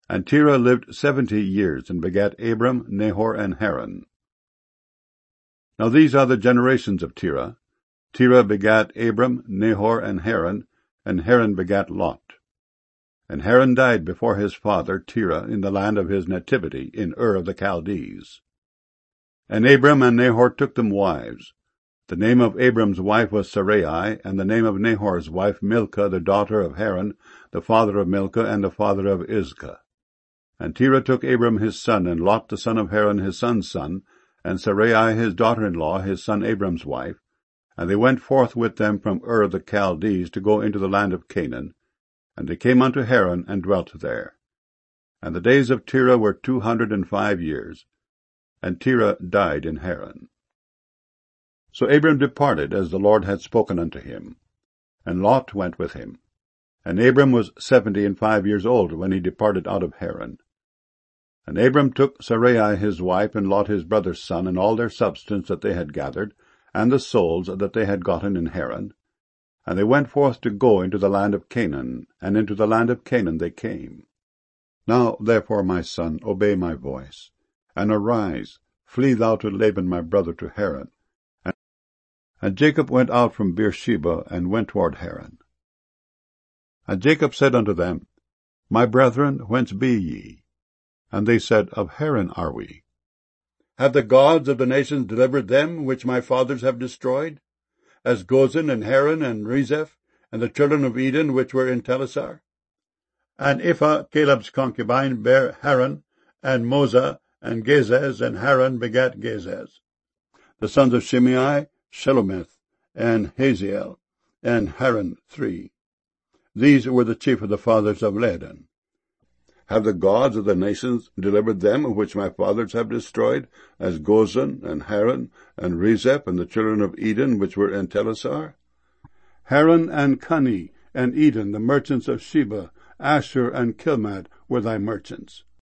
And Terah lived 70 years, and begat Abram, Nahor, and Haran. Now these are the generations of Terah. Terah begat Abram, Nahor, and Haran begat Lot. And Haran died before his father Terah in the land of his nativity, in Ur of the Chaldees. And Abram and Nahor took them wives. The name of Abram's wife was Sarai, and the name of Nahor's wife Milcah, the daughter of Haran, the father of Milcah, and the father of Iscah. And Terah took Abram his son, and Lot the son of Haran his son's son, and Sarai his daughter-in-law, his son Abram's wife, and they went forth with them from Ur of the Chaldees to go into the land of Canaan. And they came unto Haran, and dwelt there. And the days of Terah were 205 years, and Terah died in Haran. So Abram departed, as the Lord had spoken unto him, and Lot went with him. And Abram was 75 years old when he departed out of Haran. And Abram took Sarai his wife, and Lot his brother's son, and all their substance that they had gathered, and the souls that they had gotten in Haran. And they went forth to go into the land of Canaan, and into the land of Canaan they came. Now therefore, my son, obey my voice, and arise, flee thou to Laban my brother to Haran. And Jacob went out from Beersheba, and went toward Haran. And Jacob said unto them, My brethren, whence be ye? And they said, Of Haran are we. Have the gods of the nations delivered them which my fathers have destroyed, as Gozan and Haran and Rezeph, and the children of Eden which were in Telassar? And Ephah, Caleb's concubine, bare Haran, and Mosah, and Gezez, and Haran begat Gezez. The sons of Shimei, Shelomith, and Haziel, and Haran 3. These were the chief of the fathers of Ladan. Have the gods of the nations delivered them which my fathers have destroyed, as Gozan, and Haran, and Rezeph, and the children of Eden which were in Telassar? Haran and Cuni, and Eden, the merchants of Sheba, Asshur and Kilmad, were thy merchants.